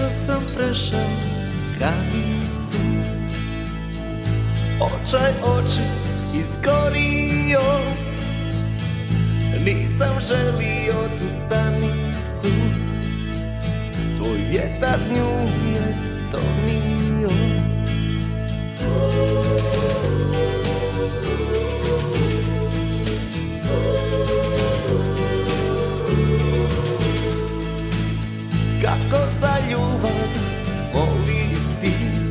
što sam prešao granicu. Očaj oči izgorio, nisam želio tu stanicu. Tvoj vjetar nju je donio. Kako za ljubav moliti,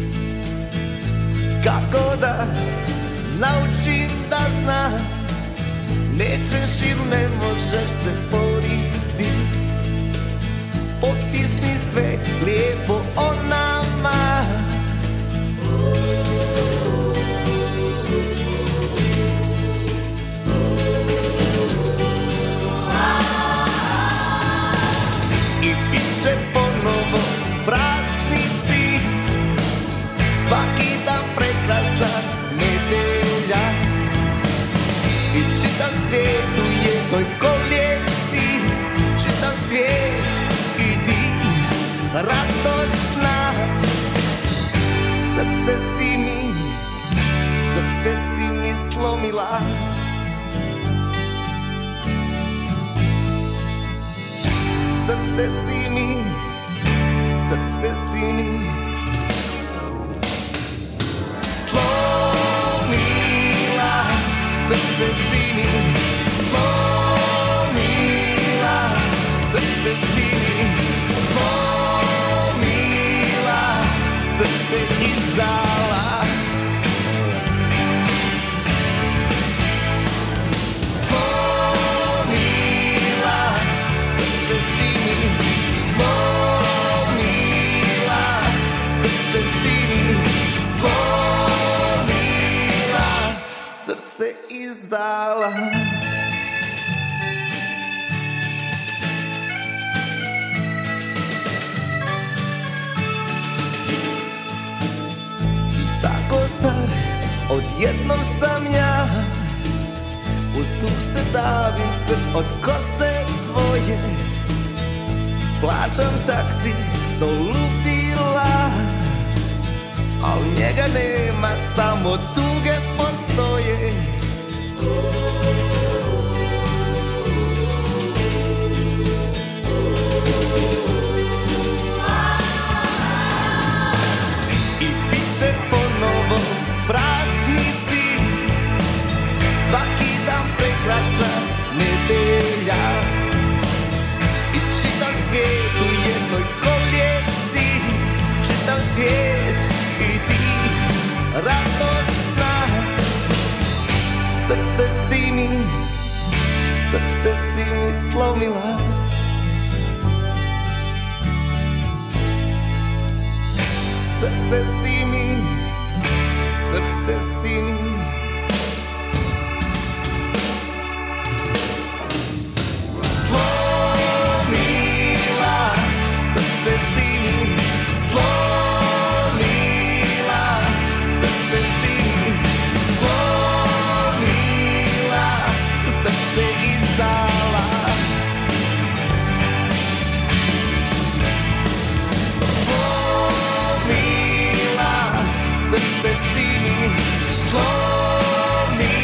kako da naučim da znam, nećeš ili ne možeš se boriti. Potisni sve lijepo o nama. I bit će ponovo praznici, svaki dan prekrasna nedelja. I čitav svijet u jednoj kolijevci, čitav svijet i ti radosna. Srce si mi slomila. Srce si mi slomila. Srce si mi slomila. Srce si mi slomila. Srce izdala. Slomila. Srce si mi slomila. Srce si mi slomila. Srce izdala. I tako star, odjednom sam ja. U snu se davim se od kose tvoje. Plaćam taksi do ludila, al njega nema, samo tuge postoje. I bit će ponovo praznici, svaki dan prekrasna nedelja. I čitav svijet u jednoj kolijevci, čitav svijet i ti radosna. Srce si mi slomila. Srce si mi